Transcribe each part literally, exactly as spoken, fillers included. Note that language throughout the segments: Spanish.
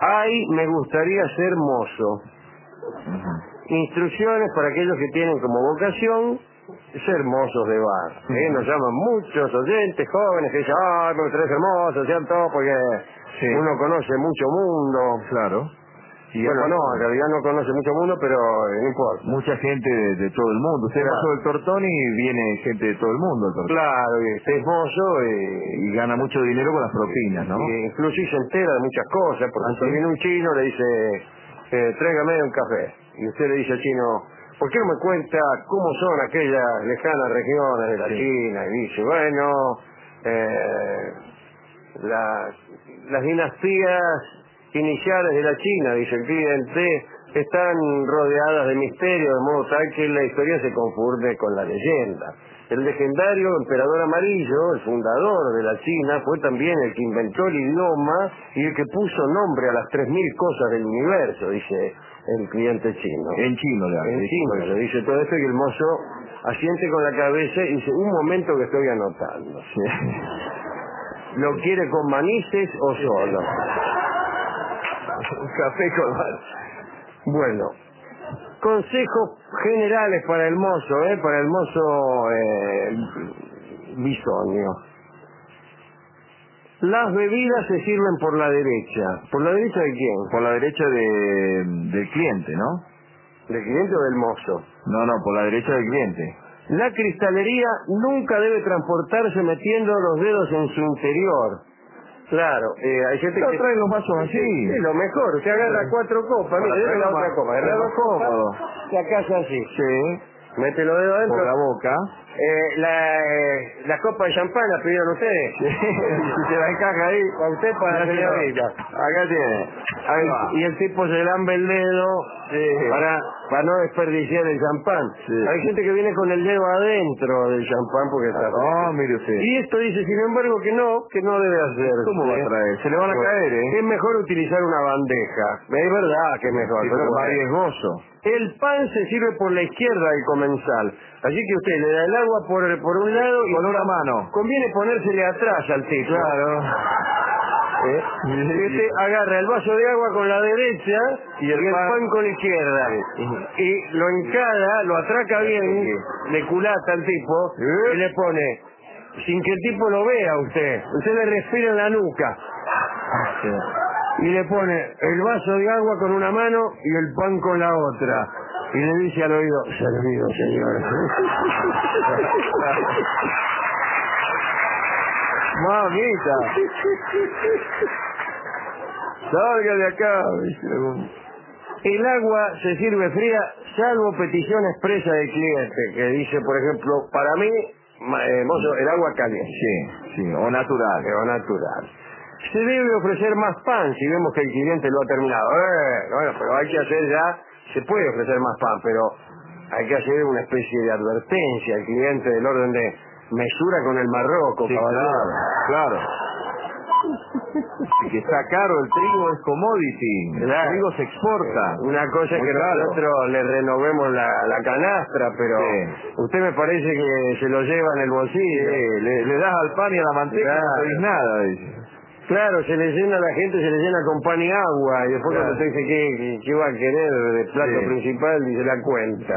Ay, me gustaría ser mozo. Instrucciones para aquellos que tienen como vocación ser mozos de bar. ¿eh? Nos llaman muchos oyentes jóvenes que dicen, ay, me gustaría ser mozo, ¿cierto? Porque sí. uno conoce mucho mundo. Claro. Y bueno, no, en realidad no conoce mucho mundo, pero eh, no importa. Mucha gente de, de todo el mundo. Usted claro. es mozo del Tortón y viene gente de todo el mundo. El claro, y usted es mozo y, y gana mucho dinero con las propinas, ¿no? Y incluso se entera de muchas cosas. Por ejemplo, ¿sí? viene un chino, le dice, eh, tráigame un café. Y usted le dice al chino, ¿por qué no me cuenta cómo son aquellas lejanas regiones de la sí. China? Y dice, bueno, eh, la, las dinastías iniciales de la China, dice el cliente, están rodeadas de misterio, de modo tal que la historia se confunde con la leyenda. El legendario emperador amarillo, el fundador de la China, fue también el que inventó el idioma y el que puso nombre a las tres mil cosas del universo, dice el cliente chino. En chino, le En chino, le dice todo esto y el mozo asiente con la cabeza y dice, un momento que estoy anotando. ¿Lo quiere con manices o solo? Un café con manices. Bueno, consejos generales para el mozo, ¿eh? Para el mozo eh, bisonio. Las bebidas se sirven por la derecha. ¿Por la derecha de quién? Por la derecha de, del cliente, ¿no? ¿Del cliente o del mozo? No, no, por la derecha del cliente. La cristalería nunca debe transportarse metiendo los dedos en su interior. Claro, eh, hay gente no, que... trae los vasos así. Es lo mejor, usted agarra cuatro copas, mira, déjame la otra copa, agarra dos copas, la casa así. Sí. Mete los dedos adentro. Por la boca. Eh, la, eh, la copa de champán la pidieron ustedes. Sí. Si se la encaja ahí. A usted para la señorita. Acá tiene. Ahí va. Y el tipo se lambe el dedo sí. para, para no desperdiciar el champán. Sí. Hay gente que viene con el dedo adentro del champán porque está... No, mire usted. Y esto dice, sin embargo, que no, que no debe hacer. ¿Cómo va a traer? Se le van a bueno, caer, ¿eh? Es mejor utilizar una bandeja. Es verdad que es mejor, sí, pero es bueno. más riesgoso. El pan se sirve por la izquierda del comensal. Así que usted le da el agua por, por un lado y con una mano. Conviene ponérsele atrás al tipo. Claro. ¿Eh? Y usted agarra el vaso de agua con la derecha y el, y el pan... pan con la izquierda. Sí. Y lo encada, lo atraca bien, sí. le culata al tipo ¿Sí? y le pone, sin que el tipo lo vea usted, usted le respira en la nuca. Sí. Y le pone el vaso de agua con una mano y el pan con la otra. Y le dice al oído, servido, señor. Mamita. Salga de acá. El agua se sirve fría, salvo petición expresa del cliente, que dice, por ejemplo, para mí, eh, mozo, el agua caliente. Sí, sí, o natural. O natural. Se debe ofrecer más pan si vemos que el cliente lo ha terminado. Eh, bueno, pero hay que hacer ya, se puede ofrecer más pan, pero hay que hacer una especie de advertencia al cliente del orden de mesura con el marroco, sí, caballero. Claro, claro. Que está caro, el trigo es commodity, claro. El trigo se exporta. Una cosa es que claro. nosotros le renovemos la, la canastra, pero sí. usted me parece que se lo lleva en el bolsillo. Sí, le, le das al pan y a la manteca claro. no pedís nada, dice. Claro, se le llena a la gente, se le llena con pan y agua, y después claro. cuando usted dice que, que va a querer de plato sí. principal, dice la cuenta.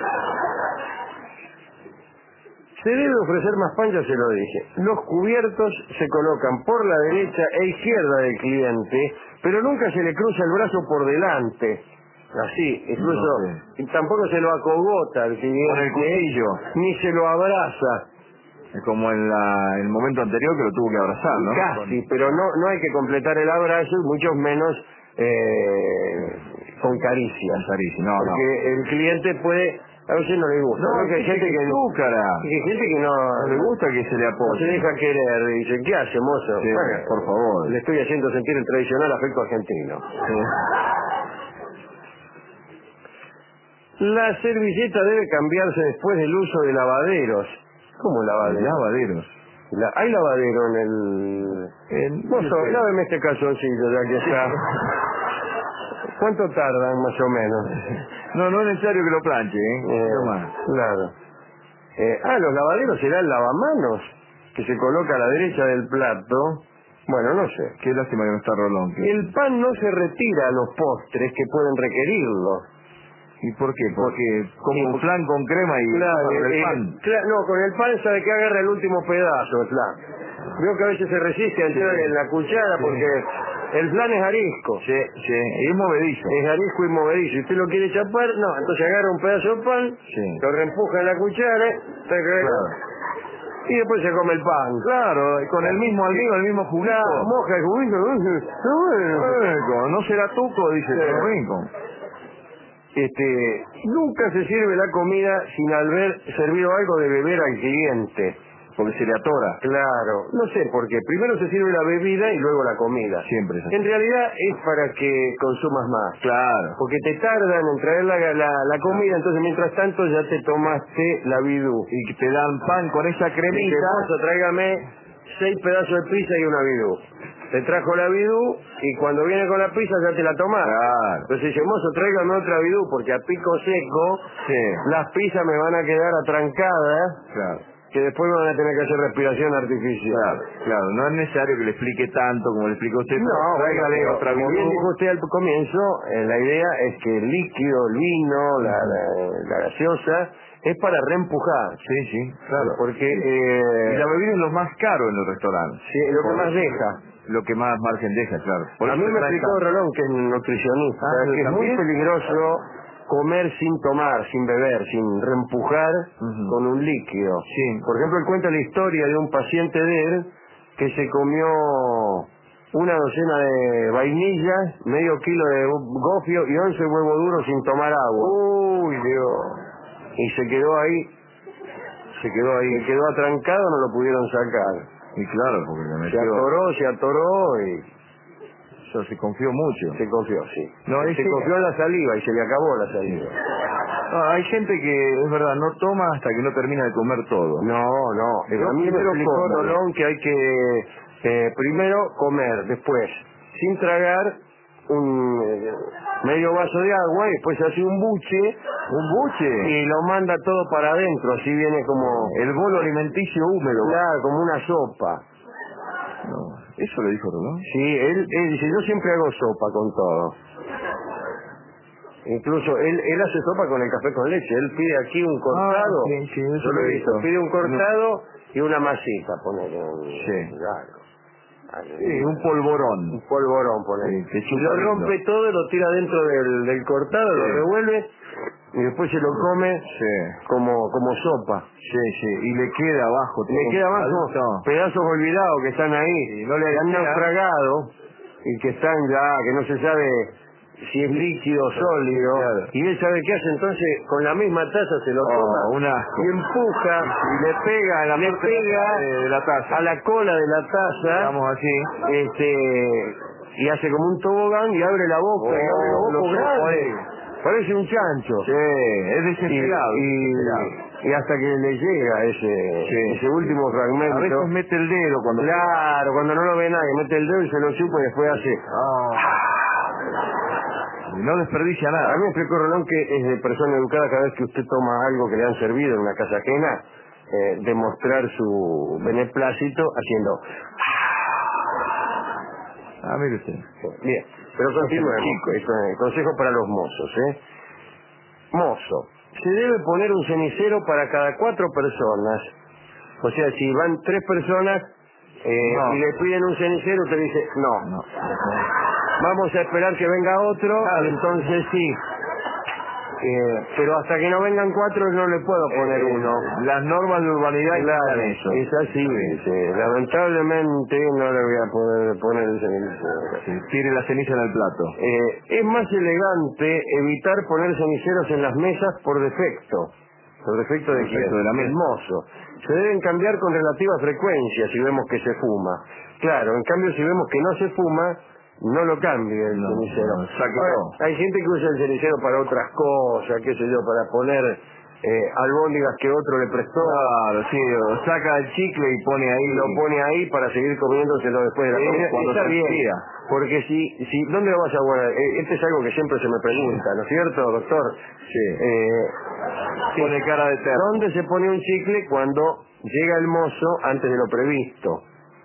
Se debe ofrecer más pan, ya se lo dije. Los cubiertos se colocan por la derecha e izquierda del cliente, pero nunca se le cruza el brazo por delante. Así, incluso no, sí. tampoco se lo acogota al cliente. Con el cuchillo. Ni se lo abraza. Como en la, el momento anterior que lo tuvo que abrazar, ¿no? Casi, pero no, no hay que completar el abrazo, mucho menos eh, con caricias. Caricias, no, porque no. el cliente puede... A veces no le gusta. No, porque hay gente que, que, que hay gente que no, no le gusta que se le apoye. No se deja querer. Dice, ¿qué hace, mozo? Sí, bueno, por favor. Le estoy haciendo sentir el tradicional afecto argentino. Sí. La servilleta debe cambiarse después del uso de lavaderos. ¿Cómo lavaderos? Lavaderos. La, ¿Hay lavadero en el...? En, mozo, sí, láveme este calzoncillo ya que está... ¿Cuánto tardan más o menos? No, no es necesario que lo planche, ¿eh? eh no más. Claro. Eh, ah, los lavaderos será el lavamanos, que se coloca a la derecha del plato Bueno, no sé. Qué lástima que no está Rolón. Que... El pan no se retira a los postres que pueden requerirlo. ¿Y por qué? Porque como un flan con crema y claro, con el eh, pan. Claro, no, con el pan sabe que agarra el último pedazo, el flan. Veo que a veces se resiste a entrar sí. en la cuchara sí. porque el flan es arisco. Sí, sí, es movedizo. Es arisco y movedizo. Si usted lo quiere chapar, no, entonces agarra un pedazo de pan, sí. lo reempuja en la cuchara, claro. y después se come el pan. Claro, con el mismo almíbar, el mismo juguito. Claro, moja el juguito. Bueno. No será tuco, dice el sí. rico. Este, nunca se sirve la comida sin haber servido algo de beber al cliente. Porque se le atora. Claro, no sé por qué. Primero se sirve la bebida y luego la comida. Siempre es así. En realidad es para que consumas más. Claro. Porque te tardan en traer la, la, la comida, entonces mientras tanto ya te tomaste la bidú. Y te dan pan con esa cremita. Dice, mozo, tráigame seis pedazos de pizza y una bidú. Te trajo la bidú y cuando viene con la pizza ya te la tomás. Claro. Entonces dice, mozo, tráigame otra bidú porque a pico seco sí. las pizzas me van a quedar atrancadas. Claro. Que después van a tener que hacer respiración artificial. Claro, claro, no es necesario que le explique tanto como le explicó usted. No, tráigale bueno, otra como bien dijo usted al comienzo, eh, la idea es que el líquido, el vino, la, la, la gaseosa, es para reempujar. Sí, sí, claro. Porque... Eh, y la bebida es lo más caro en el restaurante. Sí, lo que más deja. Lo que más margen deja, claro. Por a mí me explicó tanto. Rolón, que es nutricionista, ah, que es muy peligroso comer sin tomar, sin beber, sin reempujar uh-huh. con un líquido. Sí. Por ejemplo, él cuenta la historia de un paciente de él que se comió una docena de vainillas, medio kilo de gofio y once huevos duros sin tomar agua. Uy, Dios. Y se quedó ahí, se quedó ahí, se quedó atrancado, no lo pudieron sacar. Y claro, porque le metió... Se atoró, se atoró y... Eso se confió mucho. Se confió, sí. No, se ese... confió en la saliva y se le acabó la saliva. Sí. No, hay gente que, es verdad, no toma hasta que no termina de comer todo. No, no. Yo a mí me explicó Rolón que hay que eh, primero comer, después, sin tragar, un eh, medio vaso de agua y después hace un buche. ¿Un buche? Y lo manda todo para adentro, así viene como... El bolo alimenticio húmedo. Claro, como una sopa. No, ¿eso le dijo Rolón? Sí, él, él dice, yo siempre hago sopa con todo. Incluso él, él hace sopa con el café con leche. Él pide aquí un cortado. Ah, sí, sí, eso yo lo he visto. Pide un cortado no. y una masita, ponele. Sí. Claro. Sí, un polvorón. Un polvorón, ponele. Sí, y lo rompe todo, lo tira dentro del, del cortado, sí. lo revuelve y después se lo come sí. como como sopa. Sí, sí. Y le queda abajo. Le queda abajo pedazos olvidados que están ahí. Sí, no le han naufragado y que están ya, que no se sabe si es líquido o sólido, claro. y él sabe qué hace, entonces con la misma taza se lo toma oh, una... y empuja y le pega, a la, le pega de la taza. a la cola de la taza, digamos así, este, y hace como un tobogán y abre la boca, oh, y abre la boca grande, parece un chancho, sí, es desesperado, y, y, desesperado. y hasta que le llega ese, sí, ese último fragmento. A veces mete el dedo cuando claro, cuando no lo ve nadie, mete el dedo y se lo chupa y después hace oh. No desperdicia nada. A mí me explicó Rolón que es de persona educada cada vez que usted toma algo que le han servido en una casa ajena, eh, demostrar su beneplácito haciendo... Ah, mire usted. Bien, pero continuemos. Consejo para los mozos, ¿eh? Mozo, se debe poner un cenicero para cada cuatro personas. O sea, si van tres personas eh, no. y le piden un cenicero, usted dice, no. no. Vamos a esperar que venga otro, ah, entonces sí. Eh, pero hasta que no vengan cuatro no le puedo poner eh, uno. Las normas de urbanidad claro, eso. Es así, sí. Sí. Lamentablemente no le voy a poder poner el cenicero. Sí, tire la ceniza en el plato. Eh, es más elegante evitar poner ceniceros en las mesas por defecto. ¿Por defecto de quién? De la mesa. El mozo. Se deben cambiar con relativa frecuencia si vemos que se fuma. Claro, en cambio si vemos que no se fuma, no lo cambie el no, cenicero. No, Ahora, hay gente que usa el cenicero para otras cosas, qué sé yo, para poner eh, albóndigas que otro le prestó. Claro, sí, saca el chicle y pone ahí. Lo pone ahí para seguir comiéndoselo después de la comida. Cuando está bien, fría. porque si, si, ¿dónde lo vas a guardar? Eh, este es algo que siempre se me pregunta, ¿no es cierto, doctor? Sí. Eh, pone cara de terror. ¿Dónde se pone un chicle cuando llega el mozo antes de lo previsto?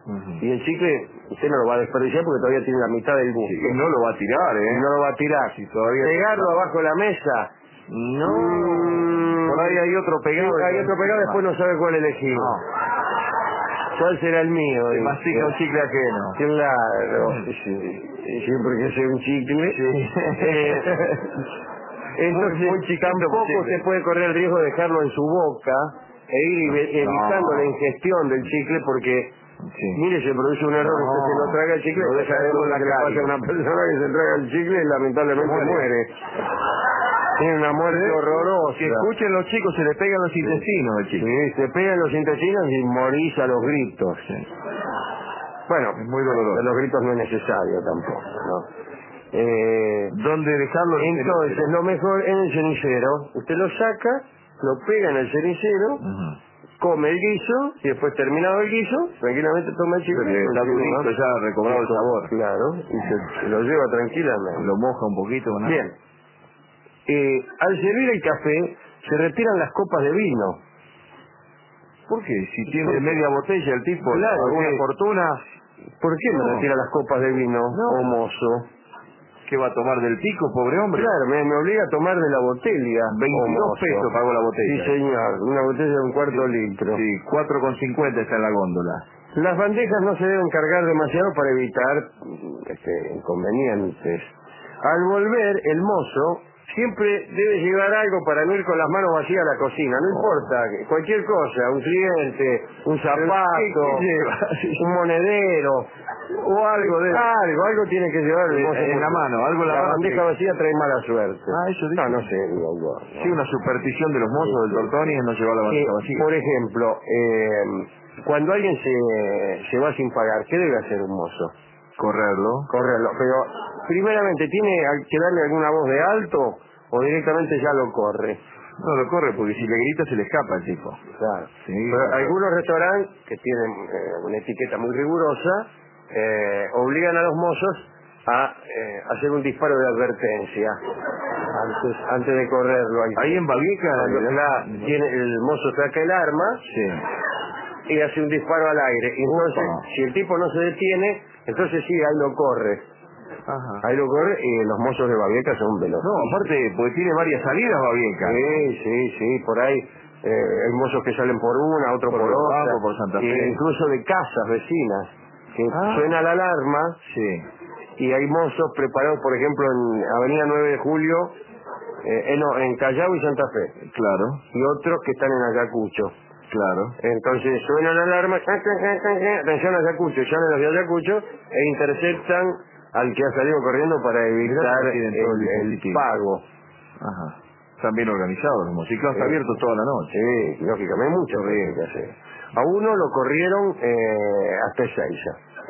Uh-huh. Y el chicle, usted no lo va a desperdiciar porque todavía tiene la mitad del gusto. Sí, no lo va a tirar, ¿eh? No lo va a tirar. Si todavía pegarlo está... abajo de la mesa. No. Mm, por ahí hay otro pegado. Sí, hay otro pegado, después no sabe cuál elegir. No. ¿Cuál será el mío? Se mastica un chicle ajeno. Claro. Sí. Siempre que sea un chicle. Sí. Eh, entonces, muy, muy tampoco chicle. Se puede correr el riesgo de dejarlo en su boca e ir no, evitando no. la ingestión del chicle porque, sí. mire, se produce un error, no. usted se lo traga el chicle, no sabemos lo que le pasa a una persona que se traga el chicle y lamentablemente muere. muere. Tiene una muerte horrorosa. Que escuchen los chicos, se le pegan los sí. intestinos el chicle. Sí, se pegan los intestinos y morís a los gritos. Sí. Bueno, es muy doloroso. Los gritos no es necesario tampoco, ¿no? Eh, ¿Dónde dejarlo? Entonces, lo mejor en el cenicero, usted lo saca, lo pega en el cenicero, uh-huh. come el guiso, y después terminado el guiso, tranquilamente toma el chicle. Está durito, ya ha recobrado el sabor. Claro, y se, se lo lleva tranquilamente. Lo moja un poquito, ¿no? Bien. Eh, al servir el café, se retiran las copas de vino. ¿Por qué? Si tiene media botella el tipo, claro, alguna que, fortuna... ¿Por qué no. me retira las copas de vino, no. oh mozo? ¿Qué va a tomar del pico, pobre hombre? Claro, me, me obliga a tomar de la botella. veintidós pesos pagó la botella. Sí, señor, una botella de un cuarto litro. Sí, cuatro con cincuenta está en la góndola. Las bandejas no se deben cargar demasiado para evitar este, inconvenientes. Al volver, el mozo siempre debe llevar algo para no ir con las manos vacías a la cocina. No oh. importa, cualquier cosa, un cliente, un zapato, ¿Qué, qué lleva? un monedero, o algo de algo, algo tiene que llevar el mozo en, en la mano, algo en la, la mano bandeja que... vacía trae mala suerte. Ah, eso dice. No, no sé, digo yo. ¿no? Sí, una superstición de los mozos sí, del Tortoni es no llevar la bandeja eh, vacía. Por ejemplo, eh, cuando alguien se, se va sin pagar, ¿qué debe hacer un mozo? Correrlo. Correrlo, pero primeramente, ¿tiene que darle alguna voz de alto o directamente ya lo corre? No lo corre porque si le grita se le escapa el tipo. Claro. Sí, pero claro. Algunos restaurantes que tienen eh, una etiqueta muy rigurosa eh, obligan a los mozos a eh, hacer un disparo de advertencia antes antes de correrlo. Ahí, ahí en Babieca la, tiene, el mozo saca el arma sí. y hace un disparo al aire. Y entonces, Upa. si el tipo no se detiene, entonces sí, ahí lo corre. Ajá. Ahí lo corre y los mozos de Babieca son veloces. No, aparte, porque tiene varias salidas Babieca. Sí, sí, sí, por ahí eh, hay mozos que salen por una, otro por, por otra. Campo, por Santa Fe. E incluso de casas vecinas, que ah. suena la alarma. Sí. Y hay mozos preparados, por ejemplo, en Avenida nueve de Julio, eh, no, en Callao y Santa Fe. Claro. Y otros que están en Ayacucho. Claro. Entonces suena la alarma, atención a Ayacucho, llaman los de Ayacucho e interceptan al que ha salido corriendo para evitar el, el, el pago. Ajá. Están bien organizados los mozos, sí. abiertos toda la noche. Sí, lógicamente, mucho riesgo que hacer. A uno lo corrieron eh, hasta Ezeiza.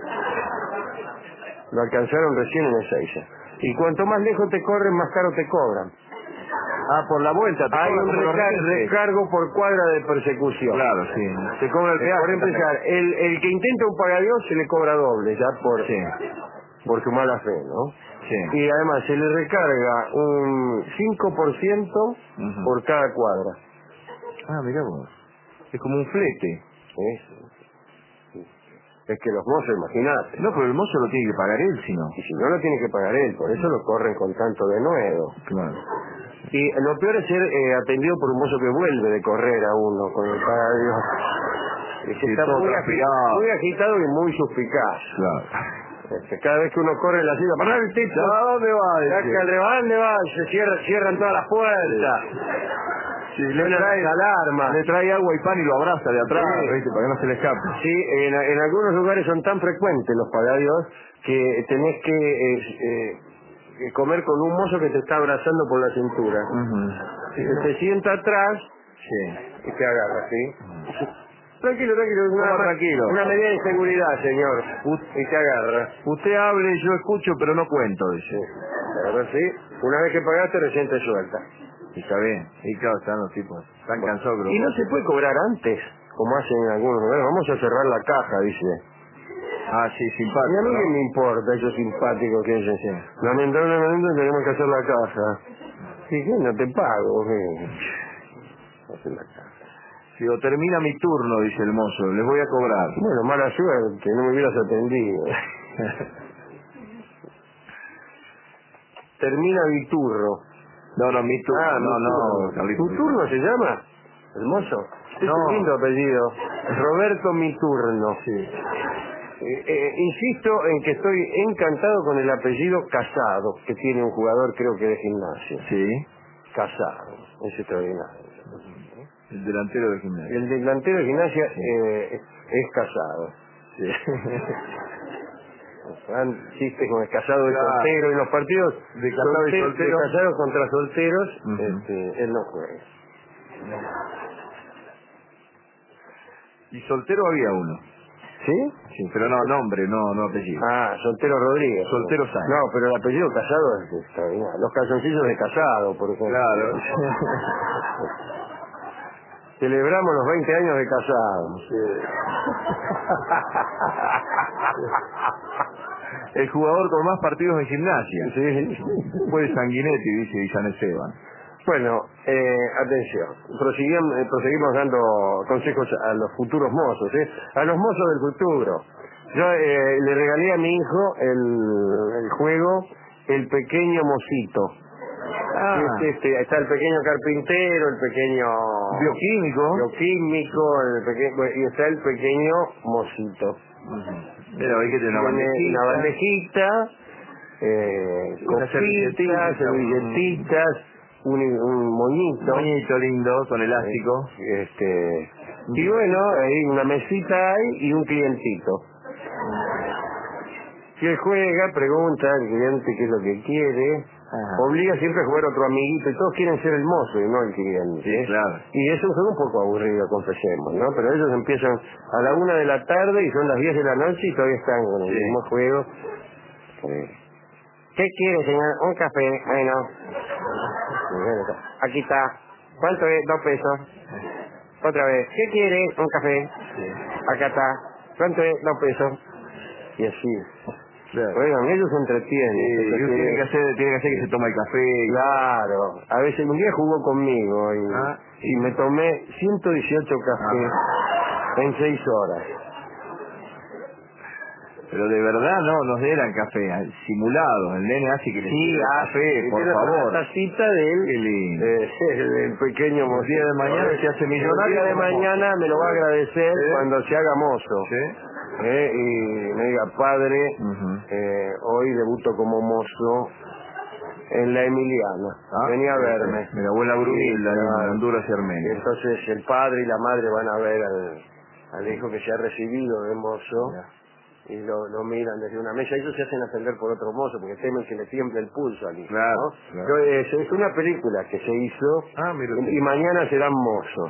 Lo alcanzaron recién en Ezeiza. Y cuanto más lejos te corren, más caro te cobran. Ah, por la vuelta. Te Hay un recar recargo por cuadra de persecución. Claro, sí. Se cobra el peaje. Por empezar, el, el que intenta un pagadiós se le cobra doble, ya por, sí. por su mala fe, ¿no? Sí. Y además se le recarga un cinco por ciento uh-huh. por cada cuadra. Ah, mirá vos. Es como un flete. Eso. Es que los mozos, imagínate. No, pero el mozo lo tiene que pagar él, si no. Y si no, lo tiene que pagar él, por eso lo corren con tanto de nuevo. Claro. Y lo peor es ser eh, atendido por un mozo que vuelve de correr a uno con el pagadiós. Es que sí, está muy agitado. muy agitado y muy suspicaz. Claro. Este, cada vez que uno corre en la silla, para el tipo, ¿a dónde va? Saca el ¿dónde va? Se cierra, cierran todas las puertas. Sí, le trae alarma, le trae agua y pan y lo abraza de atrás, sí. ¿viste? Para que no se le escape. Sí, en, en algunos lugares son tan frecuentes los pagadiós que tenés que eh, eh, comer con un mozo que te está abrazando por la cintura. Uh-huh. Si sí, se te sienta atrás sí. y te agarra, ¿sí? Uh-huh. Tranquilo, tranquilo, una, tranquilo. Una medida de seguridad, señor. Y te agarra. Usted hable, yo escucho, pero no cuento, dice. Sí, verdad, sí. Una vez que pagaste, recién te suelta. Y está bien. Y claro, están los tipos. Están bueno, cansados. Y no se puede cobrar antes, como hacen en algunos lugares. Vamos a cerrar la caja, dice. Ah, sí, simpático. Y a mí ¿no? que me importa, eso simpático que es. Sí. Lamentablemente tenemos que hacer la caja. ¿Y qué? No te pago. ¿Qué? Hacer la caja. Sí, o termina mi turno, dice el mozo, les voy a cobrar. Bueno, mala suerte, no me hubieras atendido. Termina mi turno. No, no, mi turno. Ah, no, mi no, turno. Carlito. ¿Tu turno se llama? ¿El mozo? Es No. un lindo apellido. Roberto Miturno. Sí. Eh, eh, insisto en que estoy encantado con el apellido Casado, que tiene un jugador creo que de gimnasia. Sí. Casado, es extraordinario. El delantero de gimnasia. El delantero de gimnasia eh, es Casado. Sí. Dan chistes con el Casado y Claro. soltero en los partidos De Casado y soltero- soltero. de Casados contra solteros. Uh-huh. este, él no juega. Y soltero había uno. ¿Sí? Sí, pero no, nombre, no, no apellido. Ah, Soltero Rodríguez. Soltero Sáenz. No, pero el apellido Casado es extraordinario. Los calzoncillos de Casado, por ejemplo. Claro. Celebramos los veinte años de Casado. El jugador con más partidos en gimnasia. Sí. Fue Sanguinetti, dice Villan Esteban. Bueno, eh, atención. Proseguimos, eh, proseguimos dando consejos a los futuros mozos, ¿eh? A los mozos del futuro. Yo eh, le regalé a mi hijo el, el juego El Pequeño Mocito. Ah. Este, este, está el pequeño carpintero, el pequeño Bioquímico. bioquímico, el peque- bueno, y está el pequeño mocito. Pero hay que tener una Tiene bandejita. una bandejita, eh, Unas copitas, servilletitas, servilletitas, un, un moñito. Moñito lindo, con elástico. Eh, este, y bueno, ahí una mesita hay y un clientito. Si él juega, pregunta al cliente qué es lo que quiere. Ajá. Obliga siempre a jugar otro amiguito y todos quieren ser el mozo y no el cliente. Sí, claro. Y es un juego un poco aburrido, confesemos, ¿no? Pero ellos empiezan a la una de la tarde y son las diez de la noche y todavía están con el Sí. mismo juego. Sí. ¿Qué quiere, señor? Un café. Bueno. Aquí está. ¿Cuánto es? Dos pesos. Otra vez. ¿Qué quiere? Un café. Acá está. ¿Cuánto es? Dos pesos. Y así. Claro. Oigan, ellos se entretienen. Sí, Se y uno tiene entretienen. que hacer, tiene que hacer que se toma el café. Claro, a veces un día jugó conmigo y, Ah. y me tomé ciento dieciocho cafés en seis horas. Pero de verdad no nos eran café, simulados. El nene hace que le Sí, sirva ah, café, por tiene favor. La tacita del, Qué lindo. eh, del pequeño mozo. El día de mañana se hace millonario. El día de mañana me lo va a agradecer ¿Sí? cuando se haga mozo. ¿Sí? Eh, y me diga, padre, Uh-huh. eh, hoy debuto como mozo en la Emiliana. Ah, Venía a verme. Mi abuela Brunilda, Sí, en claro. Honduras y Y Armenia. entonces el padre y la madre van a ver al, al hijo que se ha recibido de mozo y lo, lo miran desde una mesa. Ellos se hacen atender por otro mozo porque temen que le tiemble el pulso al hijo. Claro, ¿no? claro. Yo, es, es una película que se hizo Ah, mira. y mañana serán mozos.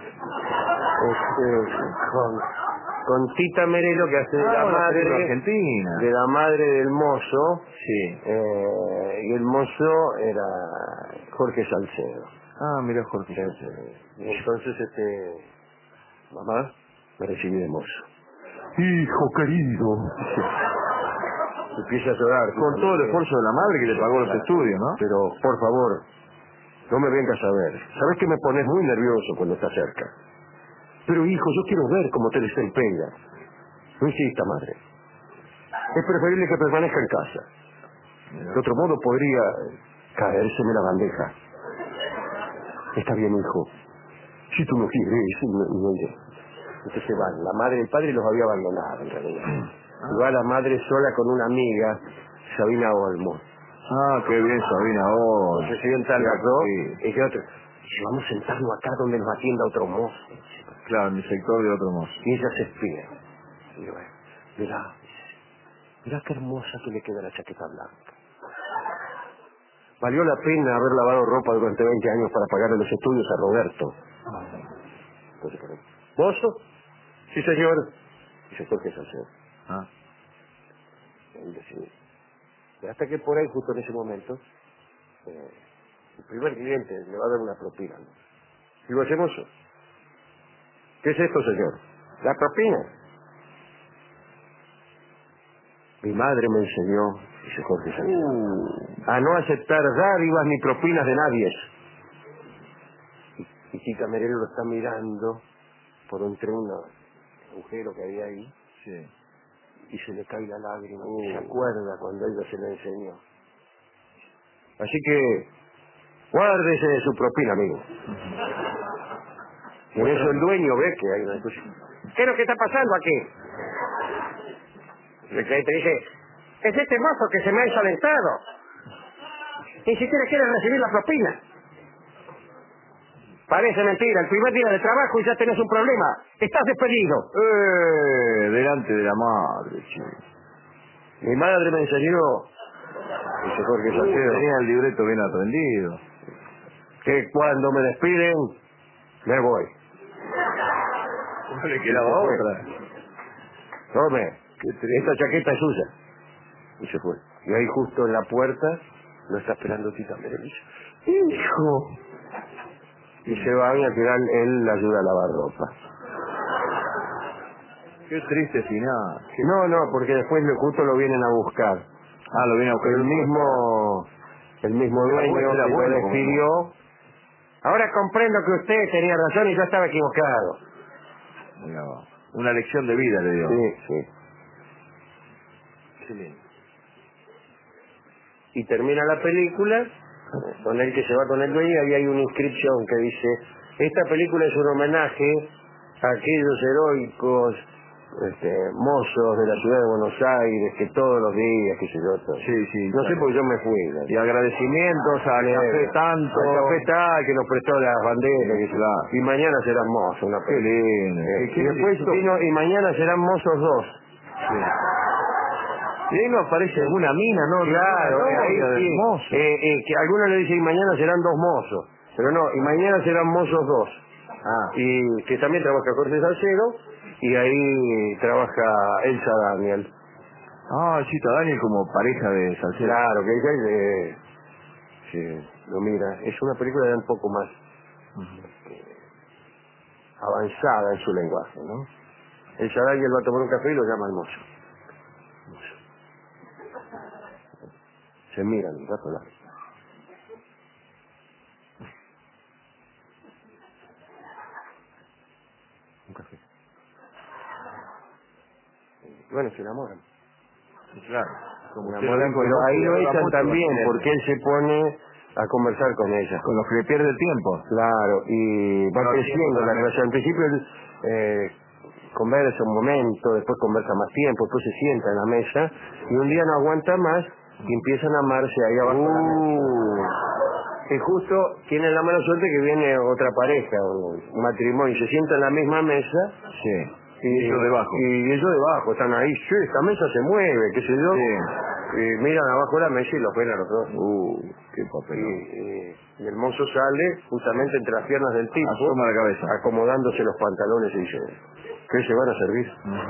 Este, con, con Tita Merelo que hace de Ah, la una película madre argentina. de la madre del mozo. Sí. Eh, y el mozo era Jorge Salcedo. Ah, mira Jorge. Y entonces, este, mamá, me recibí de mozo. Hijo querido. Empieza a llorar. Con todo el esfuerzo de la madre que le pagó los estudios, ¿no? Pero, por favor, no me vengas a ver. Sabes que me pones muy nervioso cuando estás cerca. Pero, hijo, yo quiero ver cómo te desempeñas. No insista, madre. Es preferible que permanezca en casa. De otro modo podría caérseme la bandeja. Está bien, hijo. Si tú no quieres, no, no iré. Entonces se van. La madre y el padre los había abandonado, en realidad. Y va la madre sola con una amiga, Sabina Olmo. Ah, qué bien, Sabina. Oh, Se sientan las dos sí. y que otro. Y vamos a sentarnos acá donde nos atienda otro mozo. Claro, en el sector de otro mozo. Y ella se espía. Y bueno, mirá, mirá qué hermosa que le queda la chaqueta blanca. Valió la pena haber lavado ropa durante veinte años para pagarle los estudios a Roberto. Entonces, ¿mozo? Sí, señor. Dice Jorge Salcedo. Ah. Él decía. Y hasta que por ahí, justo en ese momento, eh, el primer cliente le va a dar una propina. ¿No? Digo, ese mozo, ¿qué es esto, señor? La propina. Mi madre me enseñó, dice Jorge Salcedo, uh. a no aceptar dádivas ni propinas de nadie. Y, y Tita Merelo lo está mirando por entre un agujero que había ahí, Sí. y se le cae la lágrima, Uh. y se acuerda cuando ella se le enseñó. Así que, guárdese de su propina, amigo. Y en eso el dueño ve que hay una discusión. ¿Qué es lo que está pasando aquí? El que te dice, es este mozo que se me ha insolentado. Ni siquiera quiere recibir la propina. Parece mentira, el primer día de trabajo y ya tenés un problema. Estás despedido. Eh, delante de la madre, chico. Mi madre me enseñó, dice Jorge Uh, Salcedo, tenía el libreto bien aprendido. que cuando me despiden, me voy. No le quedaba Y se fue. otra. Tome, Qué triste. esta chaqueta es suya. Y se fue. Y ahí justo en la puerta lo está esperando Tita Merelilla. ¡Hijo! Y se van y al final él la ayuda a lavar ropa. Qué triste final. Qué... No, no, porque después lo- justo lo vienen a buscar. Ah, lo viene a buscar El mismo, el mismo dueño Era que lo bueno, despidió. Ahora comprendo que usted tenía razón y yo estaba equivocado. Mira, una lección de vida le dio. Sí, sí. Qué lindo. Y termina la película con él que se va con el dueño y ahí hay una inscripción que dice: esta película es un homenaje a aquellos heroicos este, mozos de la ciudad de Buenos Aires que todos los días, qué sé yo, todo. Sí, sí. No sé claro. por qué yo me fui. ¿no? Y agradecimientos al Bien. café tanto. Al café tal que nos prestó las banderas. Sí, que sé- claro. Y mañana serán mozos, una Qué película. lindo. Eh, Qué- y qué después lindo. vino, y mañana serán mozos dos. Sí. Y ahí no aparece alguna mina, ¿no? Claro, no, eh, ahí de sí. hermoso. Eh, eh, que algunos le dicen, y mañana serán dos mozos. Pero no, y mañana serán mozos dos. Ah, Y que también trabaja Jorge Salcedo, y ahí trabaja Elsa Daniel. ah, Chita Daniel como pareja de Salcedo. Claro, que ella eh, sí, lo mira. Es una película ya un poco más avanzada en su lenguaje, ¿no? Elsa Daniel va a tomar un café y lo llama al mozo. Se miran un rato largo. Un café. Bueno, se enamoran. Claro. Como usted enamoran, lo dijo, pero no, ahí lo pero echan mucho también va a porque él se pone a conversar con ella. con los que le pierde el tiempo. Claro, y va No, creciendo la tiempo, relación. Al principio él eh, conversa un momento, después conversa más tiempo, después se sienta en la mesa y un día no aguanta más y empiezan a amarse ahí abajo de la mesa. Y justo tienen la mala suerte que viene otra pareja, un matrimonio, y se sienta en la misma mesa. Sí. Y, Y ellos debajo. Y ellos debajo, están ahí, sí, esta mesa se mueve, qué sé yo. Sí. Y miran abajo de la mesa y los ven a los dos. Uh, qué Y, papelón. y- y el mozo sale justamente entre las piernas del tipo, Asoma la cabeza. acomodándose los pantalones y dice, ¿qué se van a servir?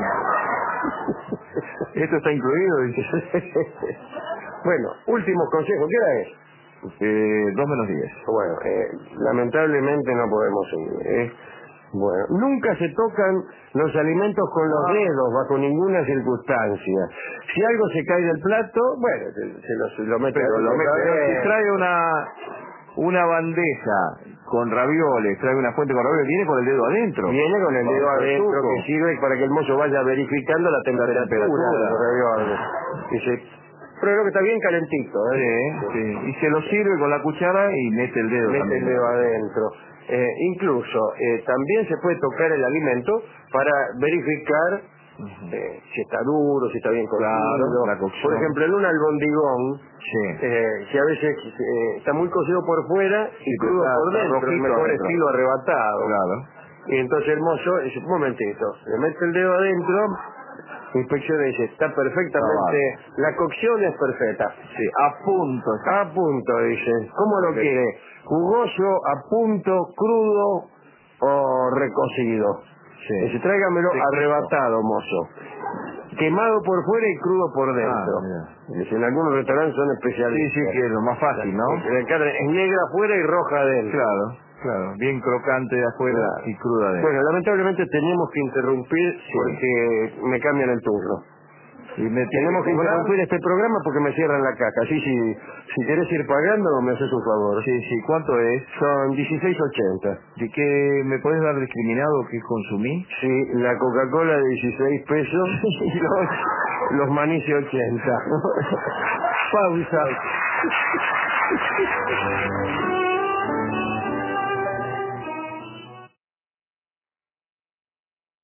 ¿Esto está incluido? Dice. Bueno, últimos consejos, ¿qué hora es? Eh, dos menos diez. Bueno, eh, lamentablemente no podemos seguir. ¿eh? Bueno, nunca se tocan los alimentos con los Ah. dedos bajo ninguna circunstancia. Si algo se cae del plato, bueno, se, se lo, se lo mete, Pero, lo mete pero si adentro. trae una una bandeja con ravioles, trae una fuente con ravioles, viene con el dedo adentro. Viene con el dedo Para el adentro truco. que sirve para que el mozo vaya verificando la temperatura, temperatura. de los ravioles. Dice, pero creo que está bien calentito, ¿eh? Sí, sí. Y se lo sirve con la cuchara y mete el dedo Mete también. el dedo adentro. Eh, incluso eh, también se puede tocar el alimento para verificar eh, si está duro, si está bien cocido. Claro, la cocción. Por ejemplo, en un albondigón, Sí. eh, que a veces eh, está muy cocido por fuera y Sí, crudo está- por está dentro, el rojito mejor adentro. estilo arrebatado. Claro. Y entonces el mozo dice, un momentito, le mete el dedo adentro, inspecciona y dice, está perfectamente, la cocción es perfecta. Sí, a punto. A punto, dice. ¿Cómo lo Ok. quiere? ¿Jugoso, a punto, crudo o recocido? Sí. Dice, tráigamelo Sequito. arrebatado, mozo. Quemado por fuera y crudo por dentro. Ah, Dice, en algunos restaurantes son Sí, especialistas. sí, que es lo más fácil, ¿no? La carne es negra afuera y roja adentro. Claro, claro. Bien crocante de afuera Claro. y cruda de adentro. Bueno, lamentablemente tenemos que interrumpir porque me cambian el turno. Y me Tenemos que interrumpir este programa porque me cierran la caja. Así, si, si querés ir pagando, me haces un favor. Sí, sí, ¿cuánto es? Son dieciséis ochenta. ¿De qué me podés dar discriminado que consumí? Sí, la Coca-Cola de dieciséis pesos y los, los manís de ochenta. Pausa.